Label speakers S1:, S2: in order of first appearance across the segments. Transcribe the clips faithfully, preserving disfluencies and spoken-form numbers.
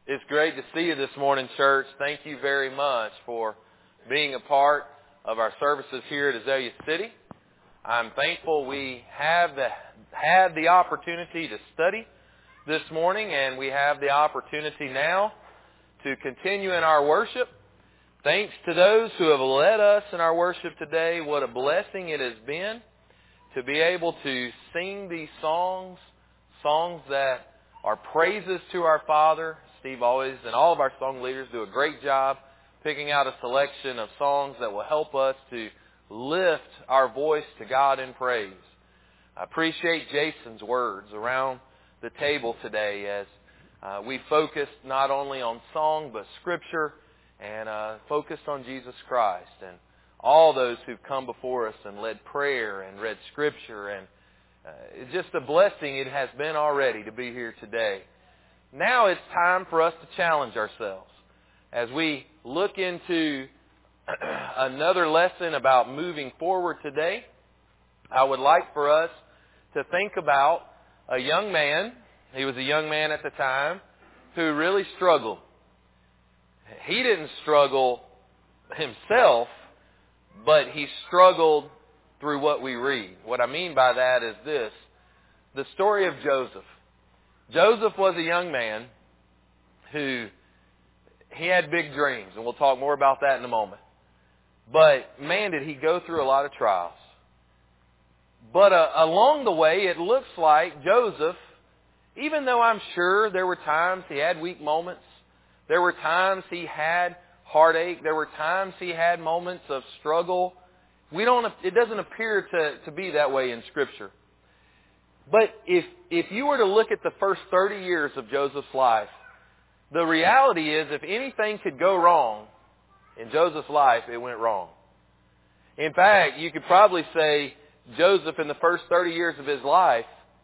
S1: It's great to see you this morning, church. Thank you very much for being a part of our services here at Azalea City. I'm thankful we have the, had the opportunity to study this morning, and we have the opportunity now to continue in our worship. Thanks to those who have led us in our worship today. What a blessing it has been to be able to sing these songs, songs that are praises to our Father. Steve always and all of our song leaders do a great job picking out a selection of songs that will help us to lift our voice to God in praise. I appreciate Jason's words around the table today as uh, we focused not only on song but Scripture and uh, focused on Jesus Christ and all those who've come before us and led prayer and read Scripture. And uh, it's just a blessing it has been already to be here today. Now it's time for us to challenge ourselves. As we look into another lesson about moving forward today, I would like for us to think about a young man. He was a young man at the time who really struggled. He didn't struggle himself, but he struggled through what we read. What I mean by that is this: the story of Joseph. Joseph was a young man who, he had big dreams, and we'll talk more about that in a moment. But, man, did he go through a lot of trials. But uh, along the way, it looks like Joseph, even though I'm sure there were times he had weak moments, there were times he had heartache, there were times he had moments of struggle, we don't. It doesn't appear to, to be that way in Scripture. But if if you were to look at the first thirty years of Joseph's life, the reality is if anything could go wrong in Joseph's life, it went wrong. In fact, you could probably say Joseph in the first thirty years of his life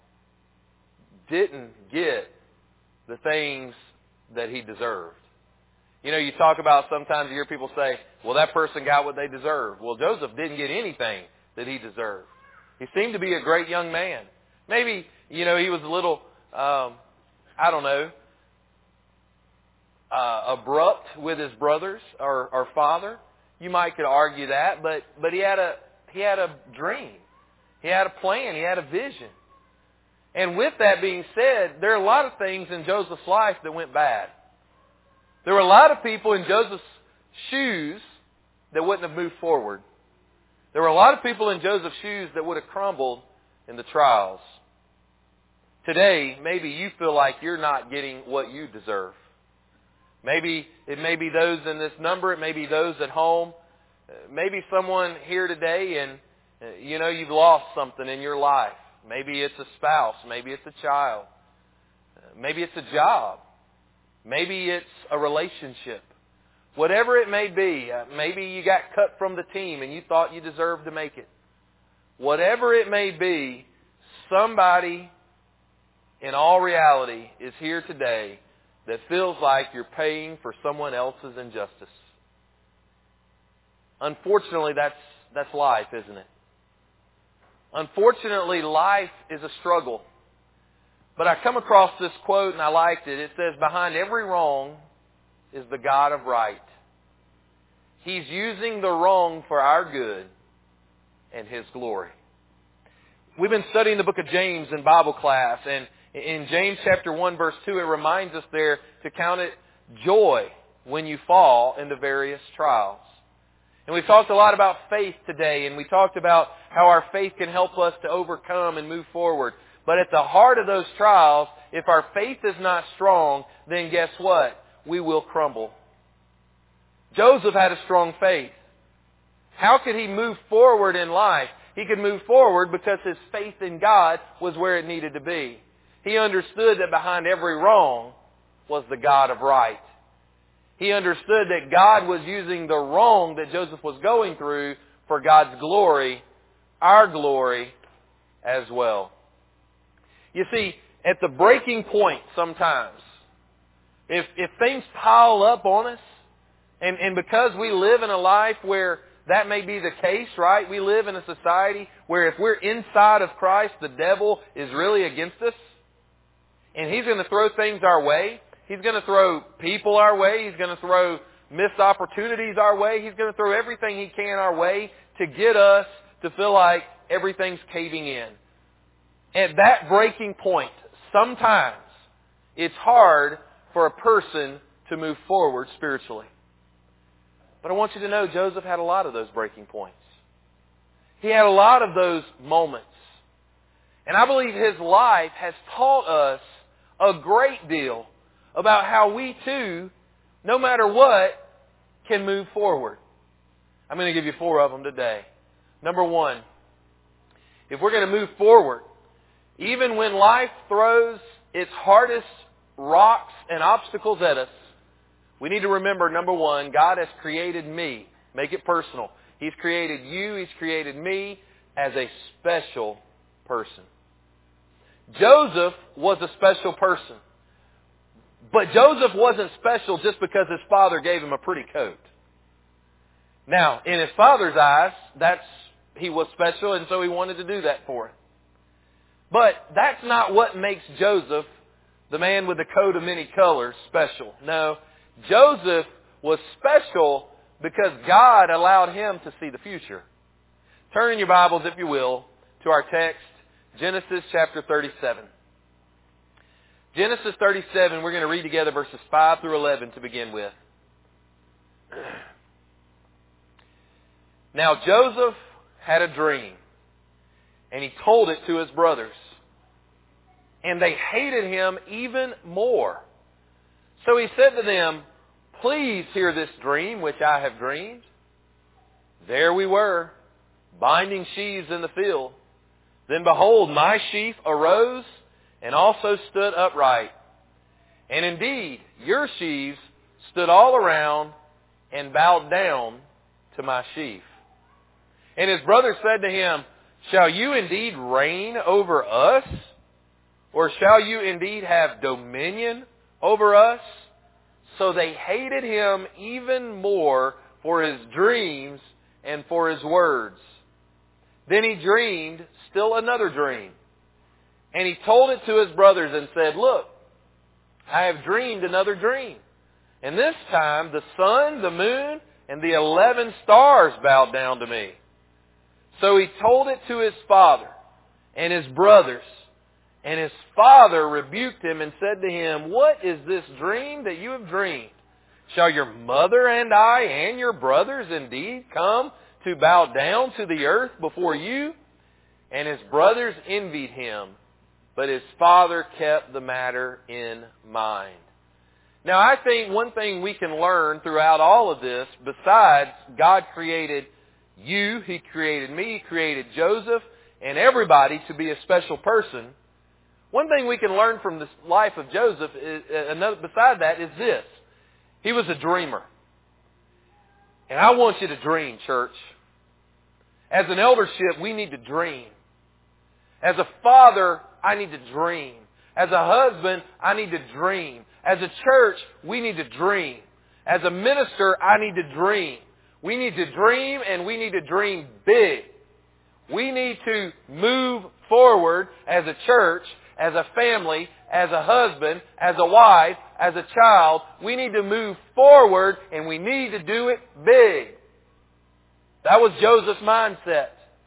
S1: didn't get the things that he deserved. You know, you talk about, sometimes you hear people say, well, that person got what they deserved. Well, Joseph didn't get anything that he deserved. He seemed to be a great young man. Maybe, you know, he was a little, um, I don't know, uh, abrupt with his brothers or, or father. You might could argue that, but but he had a he had a dream, he had a plan, he had a vision. And with that being said, there are a lot of things in Joseph's life that went bad. There were a lot of people in Joseph's shoes that wouldn't have moved forward. There were a lot of people in Joseph's shoes that would have crumbled in the trials. Today, maybe you feel like you're not getting what you deserve. Maybe it may be those in this number, it may be those at home. Maybe someone here today and, you know, you've lost something in your life. Maybe it's a spouse, maybe it's a child. Maybe it's a job. Maybe it's a relationship. Whatever it may be, maybe you got cut from the team and you thought you deserved to make it. Whatever it may be, somebody in all reality is here today that feels like you're paying for someone else's injustice. Unfortunately, that's that's life, isn't it? Unfortunately, life is a struggle. But I come across this quote and I liked it. It says, behind every wrong is the God of right. He's using the wrong for our good and His glory. We've been studying the book of James in Bible class, and in James chapter one verse two, it reminds us there to count it joy when you fall into various trials. And we've talked a lot about faith today, and we talked about how our faith can help us to overcome and move forward. But at the heart of those trials, if our faith is not strong, then guess what? We will crumble. Joseph had a strong faith. How could he move forward in life? He could move forward because his faith in God was where it needed to be. He understood that behind every wrong was the God of right. He understood that God was using the wrong that Joseph was going through for God's glory, our glory as well. You see, at the breaking point sometimes, if if things pile up on us, and, and because we live in a life where that may be the case, right? We live in a society where if we're inside of Christ, the devil is really against us. And he's going to throw things our way. He's going to throw people our way. He's going to throw missed opportunities our way. He's going to throw everything He can our way to get us to feel like everything's caving in. At that breaking point, sometimes it's hard for a person to move forward spiritually. But I want you to know Joseph had a lot of those breaking points. He had a lot of those moments. And I believe his life has taught us a great deal about how we too, no matter what, can move forward. I'm going to give you four of them today. Number one, if we're going to move forward, even when life throws its hardest rocks and obstacles at us, we need to remember, number one, God has created me. Make it personal. He's created you. He's created me as a special person. Joseph was a special person. But Joseph wasn't special just because his father gave him a pretty coat. Now, in his father's eyes, that's he was special, and so he wanted to do that for him. But that's not what makes Joseph, the man with the coat of many colors, special. No, Joseph was special because God allowed him to see the future. Turn in your Bibles, if you will, to our text, Genesis chapter thirty-seven. Genesis thirty-seven, we're going to read together verses five through eleven to begin with. Now Joseph had a dream, and he told it to his brothers. And they hated him even more. So he said to them, "Please hear this dream which I have dreamed. There we were, binding sheaves in the field. Then behold, my sheaf arose and also stood upright. And indeed, your sheaves stood all around and bowed down to my sheaf." And his brothers said to him, "Shall you indeed reign over us? Or shall you indeed have dominion over us?" So they hated him even more for his dreams and for his words. Then he dreamed still another dream. And he told it to his brothers and said, "Look, I have dreamed another dream. And this time the sun, the moon, and the eleven stars bowed down to me." So he told it to his father and his brothers. And his father rebuked him and said to him, "What is this dream that you have dreamed? Shall your mother and I and your brothers indeed come to bow down to the earth before you?" And his brothers envied him, but his father kept the matter in mind. Now I think one thing we can learn throughout all of this, besides God created you, He created me, He created Joseph, and everybody to be a special person. One thing we can learn from the life of Joseph, is, uh, another, beside that, is this. He was a dreamer. And I want you to dream, church. As an eldership, we need to dream. As a father, I need to dream. As a husband, I need to dream. As a church, we need to dream. As a minister, I need to dream. We need to dream, and we need to dream big. We need to move forward as a church, as a family, as a husband, as a wife, as a child. We need to move forward, and we need to do it big. That was Joseph's mindset.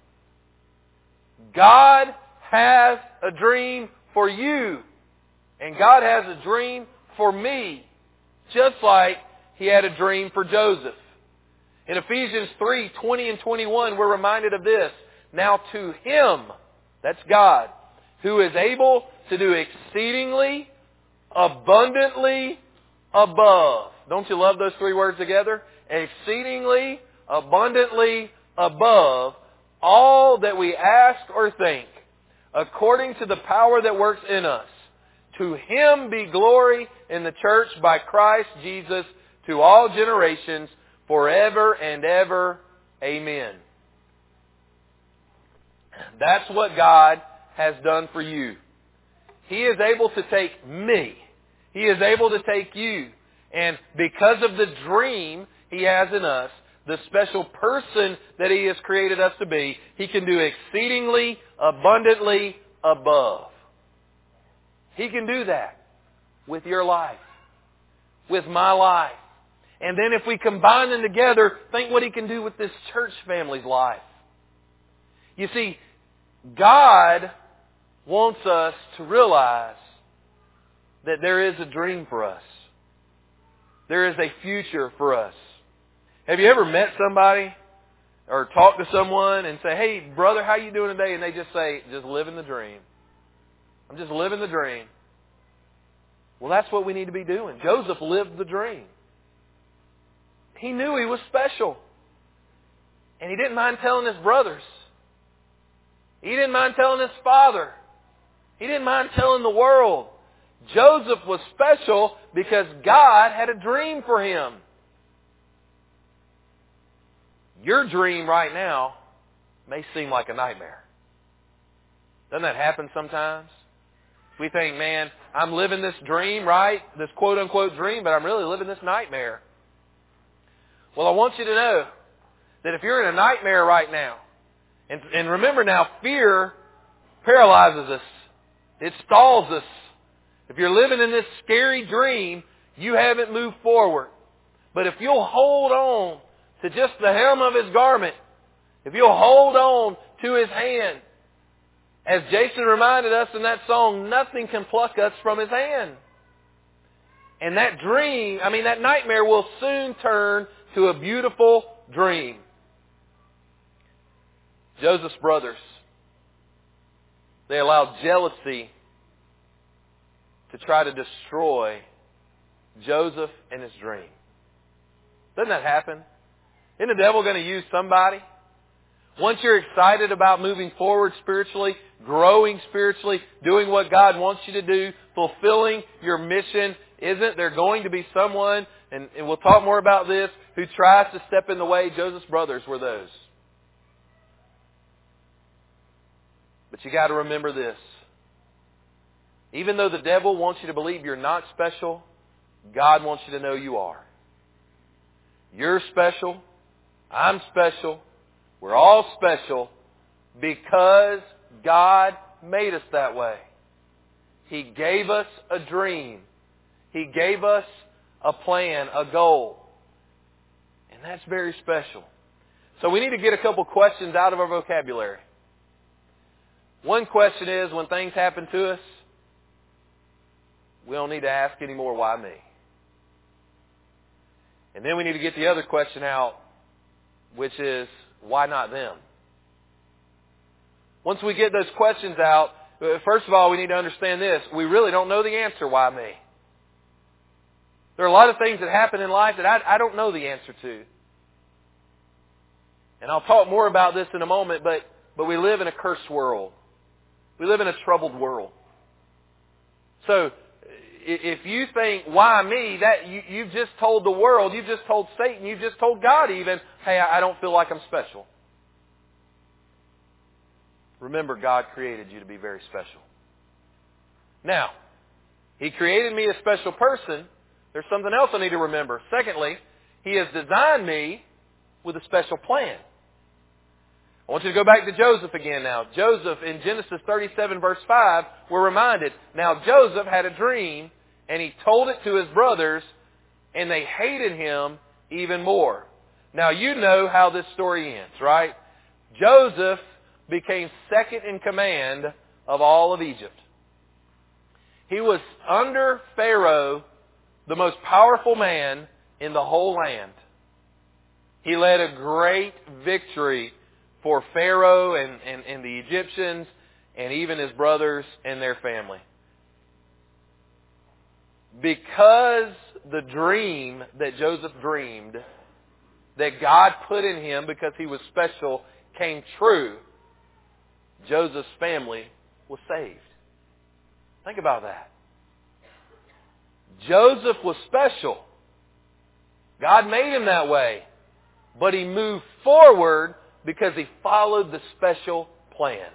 S1: God has a dream for you, and God has a dream for me, just like He had a dream for Joseph. In Ephesians three, twenty and twenty-one, we're reminded of this. Now to Him, that's God, who is able to do exceedingly, abundantly, above. Don't you love those three words together? Exceedingly, abundantly, above all that we ask or think, according to the power that works in us. To Him be glory in the church by Christ Jesus to all generations, forever and ever. Amen. That's what God has done for you. He is able to take me. He is able to take you. And because of the dream He has in us, the special person that He has created us to be, He can do exceedingly, abundantly, above. He can do that with your life. with my life. And then if we combine them together, think what He can do with this church family's life. You see, God wants us to realize that there is a dream for us. There is a future for us. Have you ever met somebody or talked to someone and say, "Hey, brother, how you doing today?" And they just say, "Just living the dream. I'm just living the dream." Well, that's what we need to be doing. Joseph lived the dream. He knew he was special. And he didn't mind telling his brothers. He didn't mind telling his father. He didn't mind telling the world. Joseph was special because God had a dream for him. Your dream right now may seem like a nightmare. Doesn't that happen sometimes? We think, man, I'm living this dream, right? This quote-unquote dream, but I'm really living this nightmare. Well, I want you to know that if you're in a nightmare right now, and, and remember now, fear paralyzes us. It stalls us. If you're living in this scary dream, you haven't moved forward. But if you'll hold on to just the hem of His garment, if you'll hold on to His hand, as Jason reminded us in that song, nothing can pluck us from His hand. And that dream, I mean that nightmare will soon turn to a beautiful dream. Joseph's brothers, they allowed jealousy to try to destroy Joseph and his dream. Doesn't that happen? Isn't the devil going to use somebody? Once you're excited about moving forward spiritually, growing spiritually, doing what God wants you to do, fulfilling your mission, isn't there going to be someone, and, and we'll talk more about this, who tries to step in the way? Joseph's brothers were those. But you got to remember this. Even though the devil wants you to believe you're not special, God wants you to know you are. You're special. I'm special. We're all special because God made us that way. He gave us a dream. He gave us a plan, a goal. And that's very special. So we need to get a couple questions out of our vocabulary. One question is, when things happen to us, we don't need to ask anymore, why me? And then we need to get the other question out, which is, why not them? Once we get those questions out, first of all, we need to understand this. We really don't know the answer, why me? There are a lot of things that happen in life that I, I don't know the answer to. And I'll talk more about this in a moment, but, but we live in a cursed world. We live in a troubled world. So, if you think, why me, that you, you've just told the world, you've just told Satan, you've just told God even, hey, I don't feel like I'm special. Remember, God created you to be very special. Now, He created me a special person. There's something else I need to remember. Secondly, He has designed me with a special plan. I want you to go back to Joseph again now. Joseph, in Genesis thirty-seven, verse five, we're reminded, now Joseph had a dream, and he told it to his brothers, and they hated him even more. Now you know how this story ends, right? Joseph became second in command of all of Egypt. He was under Pharaoh, the most powerful man in the whole land. He led a great victory for Pharaoh and, and, and the Egyptians and even his brothers and their family. Because the dream that Joseph dreamed, that God put in him because he was special, came true, Joseph's family was saved. Think about that. Joseph was special. God made him that way. But he moved forward because he followed the special plan.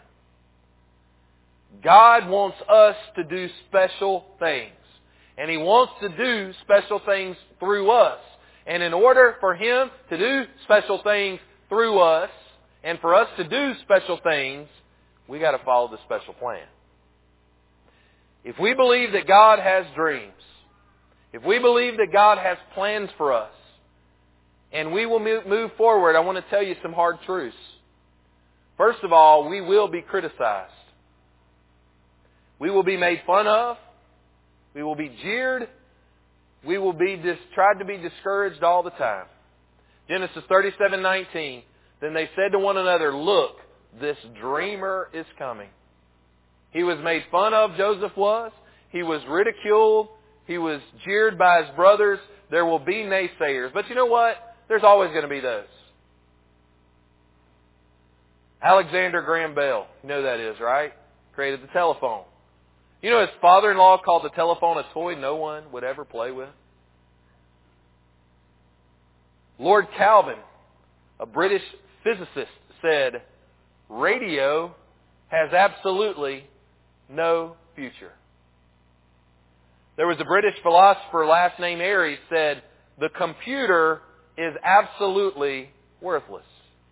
S1: God wants us to do special things. And He wants to do special things through us. And in order for Him to do special things through us, and for us to do special things, we got to follow the special plan. If we believe that God has dreams, If we believe that God has plans for us and we will move forward, I want to tell you some hard truths. First of all, we will be criticized. We will be made fun of. We will be jeered. We will be dis- tried to be discouraged all the time. Genesis thirty-seven nineteen. Then they said to one another, "Look, this dreamer is coming." He was made fun of, Joseph was. He was ridiculed. He was jeered by his brothers. There will be naysayers. But you know what? There's always going to be those. Alexander Graham Bell, you know who that is, right? Created the telephone. You know his father-in-law called the telephone a toy no one would ever play with? Lord Kelvin, a British physicist, said, radio has absolutely no future. There was a British philosopher, last name Aries, said, the computer is absolutely worthless.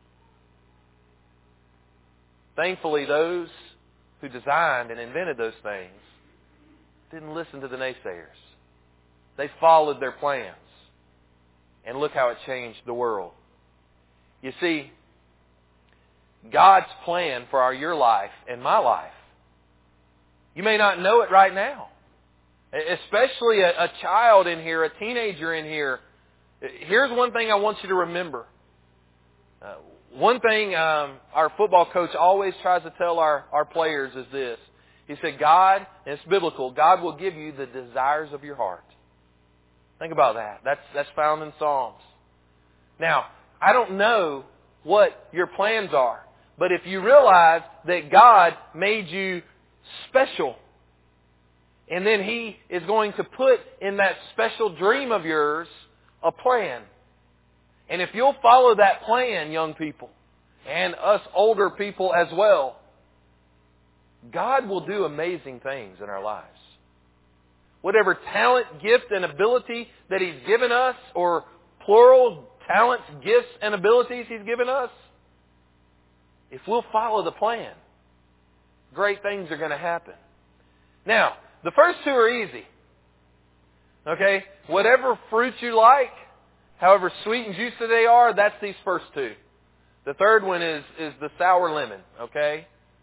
S1: Thankfully, those who designed and invented those things didn't listen to the naysayers. They followed their plans. And look how it changed the world. You see, God's plan for our, your life and my life, you may not know it right now. Especially a, a child in here, a teenager in here. Here's one thing I want you to remember. Uh, one thing um, our football coach always tries to tell our, our players is this. He said, God, and it's biblical, God will give you the desires of your heart. Think about that. That's, that's found in Psalms. Now, I don't know what your plans are, but if you realize that God made you special, and then He is going to put in that special dream of yours a plan. And if you'll follow that plan, young people, and us older people as well, God will do amazing things in our lives. Whatever talent, gift, and ability that He's given us, or plural, talents, gifts, and abilities He's given us, if we'll follow the plan, great things are going to happen. Now, the first two are easy. Okay? Whatever fruit you like, however sweet and juicy they are, that's these first two. The third one is, is the sour lemon. Okay?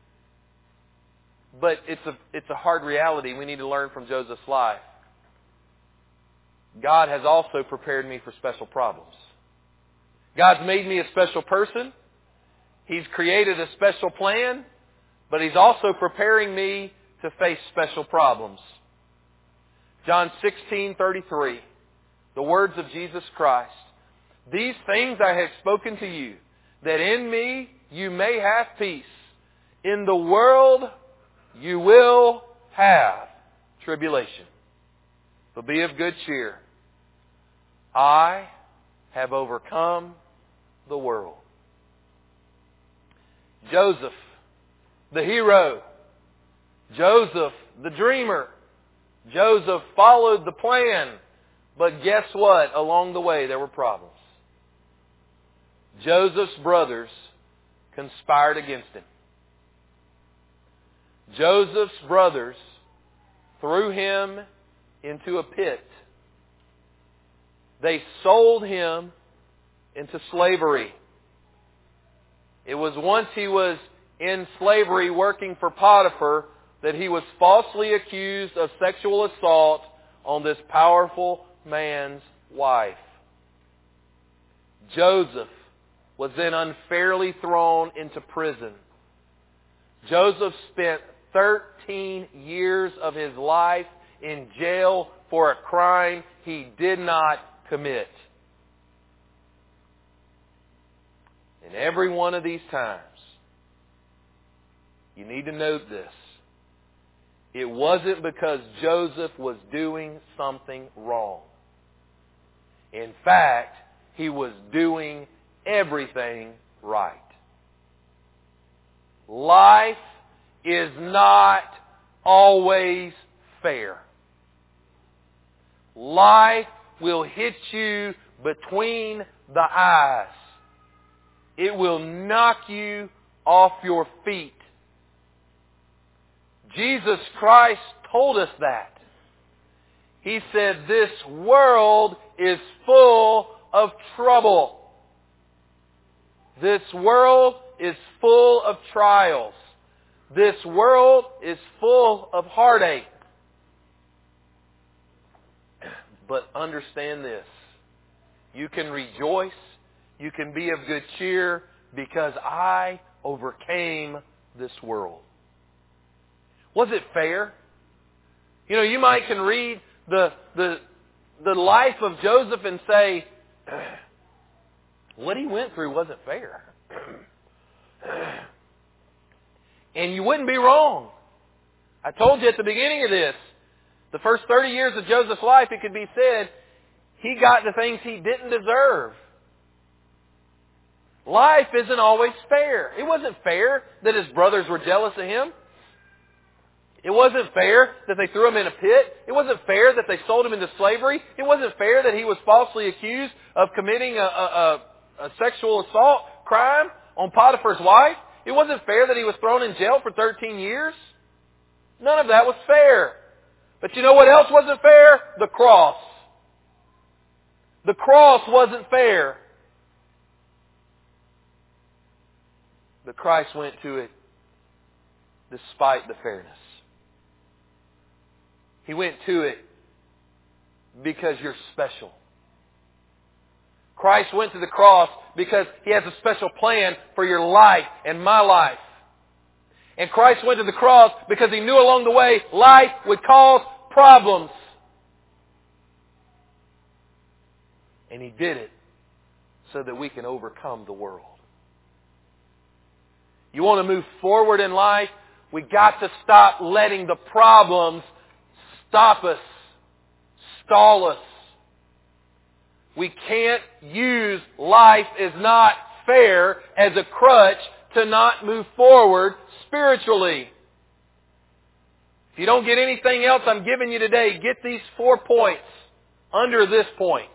S1: But it's a, it's a hard reality we need to learn from Joseph's life. God has also prepared me for special problems. God's made me a special person. He's created a special plan. But He's also preparing me to face special problems. John sixteen thirty-three, the words of Jesus Christ. These things I have spoken to you, that in me you may have peace. In the world you will have tribulation. But be of good cheer. I have overcome the world. Joseph, the hero. Joseph, the dreamer. Joseph followed the plan. But guess what? Along the way there were problems. Joseph's brothers conspired against him. Joseph's brothers threw him into a pit. They sold him into slavery. It was once he was in slavery working for Potiphar that he was falsely accused of sexual assault on this powerful man's wife. Joseph was then unfairly thrown into prison. Joseph spent thirteen years of his life in jail for a crime he did not commit. In every one of these times, you need to note this. It wasn't because Joseph was doing something wrong. In fact, he was doing everything right. Life is not always fair. Life will hit you between the eyes. It will knock you off your feet. Jesus Christ told us that. He said, this world is full of trouble. This world is full of trials. This world is full of heartache. But understand this. You can rejoice. You can be of good cheer because I overcame this world. Was it fair? You know, you might can read the, the, the life of Joseph and say, what he went through wasn't fair. And you wouldn't be wrong. I told you at the beginning of this, the first thirty years of Joseph's life, it could be said, he got the things he didn't deserve. Life isn't always fair. It wasn't fair that his brothers were jealous of him. It wasn't fair that they threw him in a pit. It wasn't fair that they sold him into slavery. It wasn't fair that he was falsely accused of committing a, a, a, a sexual assault crime on Potiphar's wife. It wasn't fair that he was thrown in jail for thirteen years. None of that was fair. But you know what else wasn't fair? The cross. The cross wasn't fair. But Christ went to it despite the fairness. He went to it because you're special. Christ went to the cross because He has a special plan for your life and my life. And Christ went to the cross because He knew along the way life would cause problems. And He did it so that we can overcome the world. You want to move forward in life? We got to stop letting the problems stop us, stall us. We can't use life is not fair as a crutch to not move forward spiritually. If you don't get anything else I'm giving you today, get these four points under this point.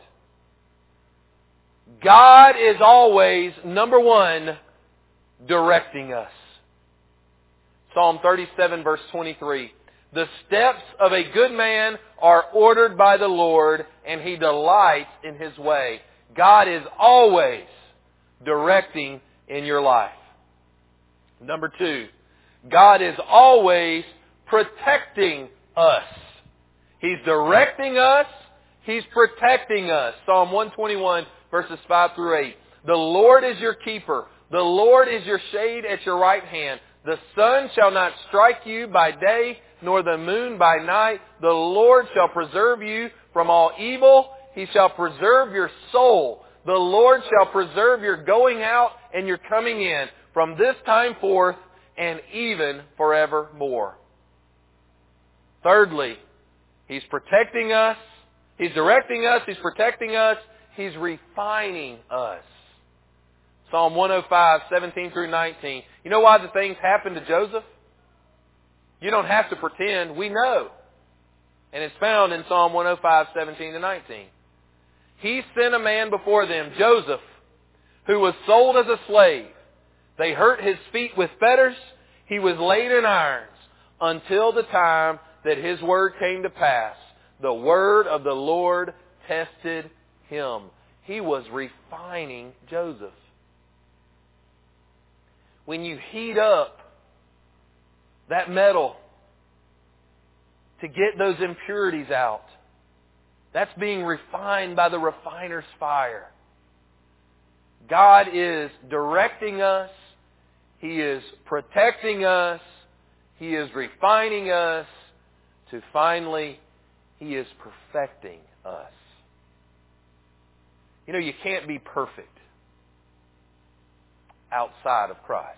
S1: God is always, number one, directing us. Psalm thirty-seven, verse twenty-three. The steps of a good man are ordered by the Lord, and He delights in His way. God is always directing in your life. Number two, God is always protecting us. He's directing us. He's protecting us. Psalm one twenty-one, verses five through eight. The Lord is your keeper. The Lord is your shade at your right hand. The sun shall not strike you by day, nor the moon by night. The Lord shall preserve you from all evil. He shall preserve your soul. The Lord shall preserve your going out and your coming in from this time forth and even forevermore. Thirdly, He's protecting us. He's directing us. He's protecting us. He's refining us. Psalm one oh five, seventeen through nineteen. You know why the things happened to Joseph? You don't have to pretend. We know. And it's found in Psalm one oh five, seventeen to nineteen. He sent a man before them, Joseph, who was sold as a slave. They hurt his feet with fetters. He was laid in irons until the time that his word came to pass. The word of the Lord tested him. He was refining Joseph. When you heat up that metal to get those impurities out, that's being refined by the refiner's fire. God is directing us. He is protecting us. He is refining us to finally, He is perfecting us. You know, you can't be perfect outside of Christ.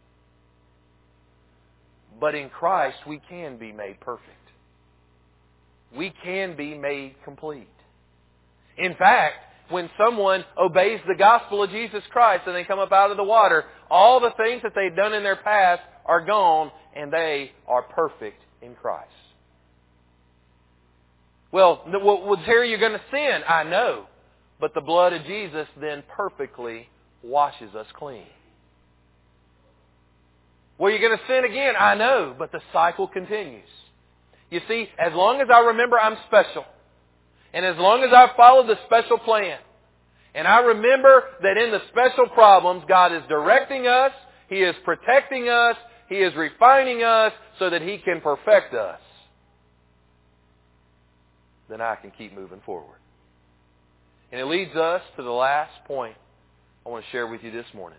S1: But in Christ, we can be made perfect. We can be made complete. In fact, when someone obeys the gospel of Jesus Christ and they come up out of the water, all the things that they've done in their past are gone and they are perfect in Christ. Well, well, Terry, you're going to sin. I know. But the blood of Jesus then perfectly washes us clean. Well, you're going to sin again. I know, but the cycle continues. You see, as long as I remember I'm special, And as long as I follow the special plan, and I remember that in the special problems, God is directing us, He is protecting us, He is refining us so that He can perfect us, then I can keep moving forward. And it leads us to the last point I want to share with you this morning.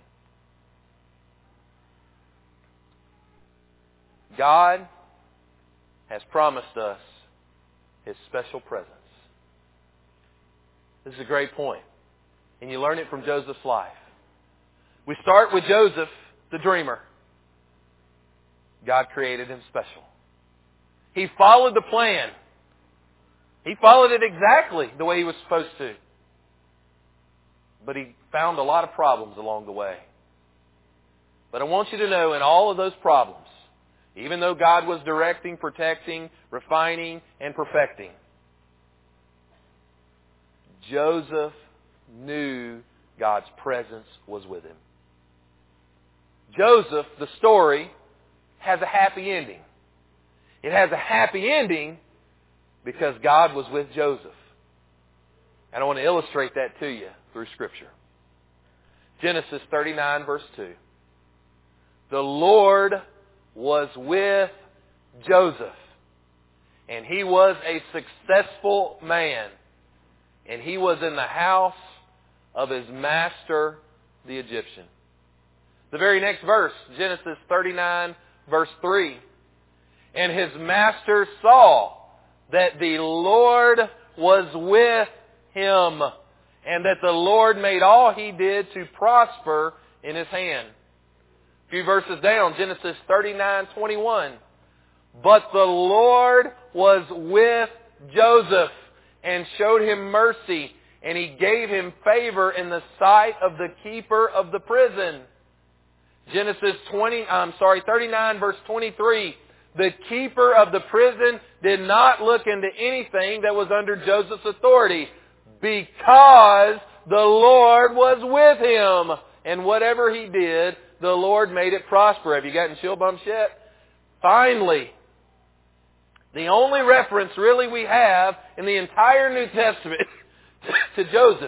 S1: God has promised us His special presence. This is a great point. And you learn it from Joseph's life. We start with Joseph, the dreamer. God created him special. He followed the plan. He followed it exactly the way he was supposed to. But he found a lot of problems along the way. But I want you to know, in all of those problems, even though God was directing, protecting, refining, and perfecting, Joseph knew God's presence was with him. Joseph, the story, has a happy ending. It has a happy ending because God was with Joseph. And I want to illustrate that to you through Scripture. Genesis thirty-nine, verse two. The Lord was with Joseph, and he was a successful man, and he was in the house of his master, the Egyptian. The very next verse, Genesis thirty-nine, verse three. And his master saw that the Lord was with him, and that the Lord made all he did to prosper in his hand. A few verses down, Genesis thirty-nine, twenty-one. But the Lord was with Joseph and showed him mercy, and he gave him favor in the sight of the keeper of the prison. Genesis twenty, I'm sorry, thirty-nine, verse twenty-three. The keeper of the prison did not look into anything that was under Joseph's authority, because the Lord was with him. And whatever he did, the Lord made it prosper. Have you gotten chill bumps yet? Finally, the only reference really we have in the entire New Testament to Joseph,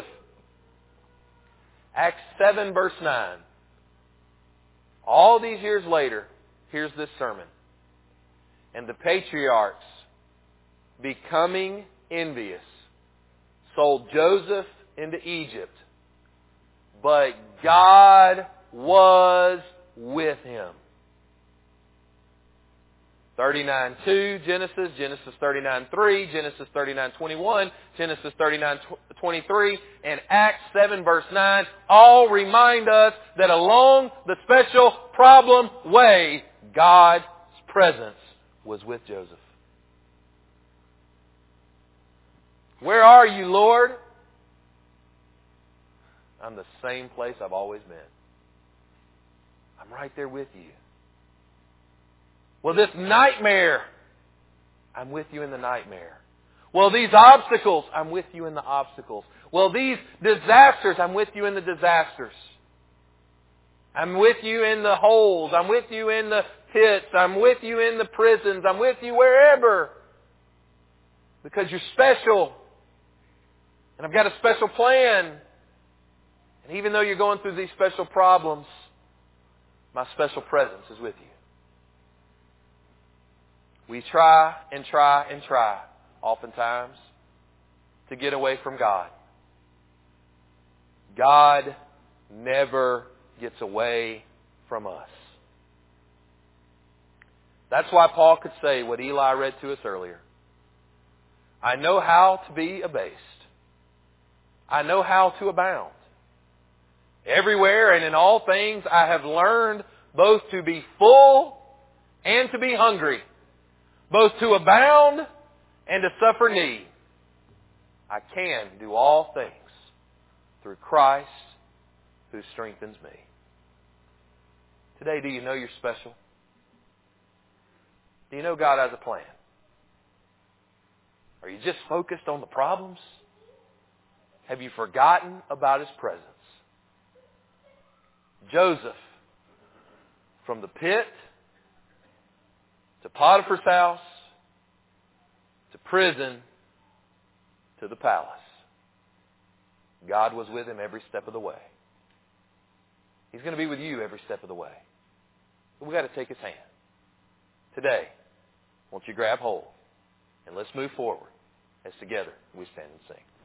S1: Acts seven, verse nine. All these years later, here's this sermon. And the patriarchs, becoming envious, sold Joseph into Egypt. But God was with him. thirty-nine two, Genesis, Genesis thirty-nine three, Genesis thirty-nine twenty-one, Genesis thirty-nine twenty-three, and Acts seven verse nine all remind us that along the special problem way, God's presence was with Joseph. Where are you, Lord? I'm the same place I've always been. I'm right there with you. Well, this nightmare, I'm with you in the nightmare. Well, these obstacles, I'm with you in the obstacles. Well, these disasters, I'm with you in the disasters. I'm with you in the holes. I'm with you in the pits. I'm with you in the prisons. I'm with you wherever. Because you're special. And I've got a special plan. And even though you're going through these special problems, my special presence is with you. We try and try and try, oftentimes, to get away from God. God never gets away from us. That's why Paul could say what Eli read to us earlier. I know how to be abased. I know how to abound. Everywhere and in all things I have learned both to be full and to be hungry, both to abound and to suffer need. I can do all things through Christ who strengthens me. Today, do you know you're special? Do you know God has a plan? Are you just focused on the problems? Have you forgotten about His presence? Joseph, from the pit to Potiphar's house to prison to the palace. God was with him every step of the way. He's going to be with you every step of the way. But we've got to take his hand. Today, won't you grab hold and let's move forward as together we stand and sing.